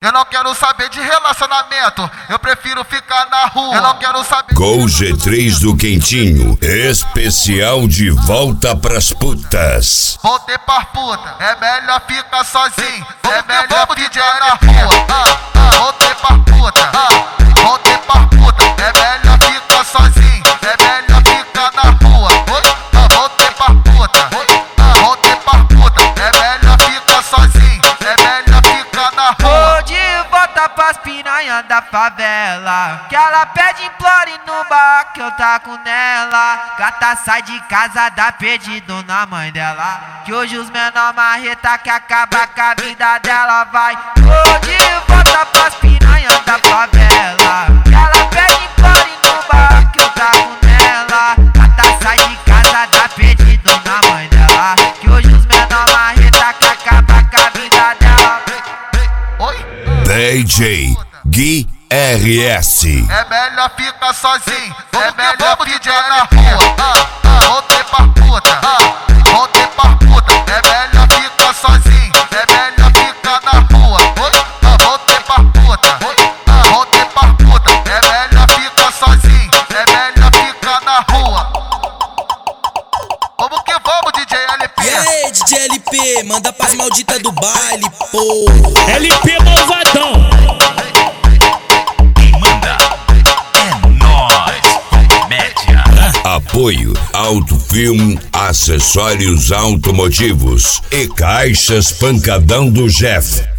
Eu não quero saber de relacionamento, eu prefiro ficar na rua. Eu não quero saber. Gol G3 do Quentinho, especial de volta pras putas. Voltei pras putas, é melhor ficar sozinho. É melhor DJ na rua. Voltei pras putas, voltei pras putas. É melhor ficar sozinho, é melhor ficar na rua. Voltei pras putas, voltei pras putas. É melhor ficar sozinho, é melhor ficar na rua. Vou de volta pras piranhas da favela, que ela pede implore no bar que eu taco nela. Gata sai de casa, dá pedido na mãe dela, que hoje os menor marreta que acaba com a vida dela. Vai, vou de volta pras piranhas da favela, que ela pede implore no bar que eu taco nela. Gata sai de casa, dá pedido na mãe dela, que hoje os menor marreta que acaba com a vida dela. Oi? DJ Gui RS. É melhor ficar sozinho, é melhor DJ na rua. Voltei pra puta, voltei pra puta. É melhor ficar sozinho, é melhor ficar na rua. Voltei pra puta, voltei pra puta. É melhor ficar sozinho, é melhor ficar na rua. Vamos que vamos, DJ LP. E aí, DJ LP, manda pras malditas do baile, pô. LP malvadão. Apoio Autofilme, acessórios automotivos e caixas pancadão do Jeff.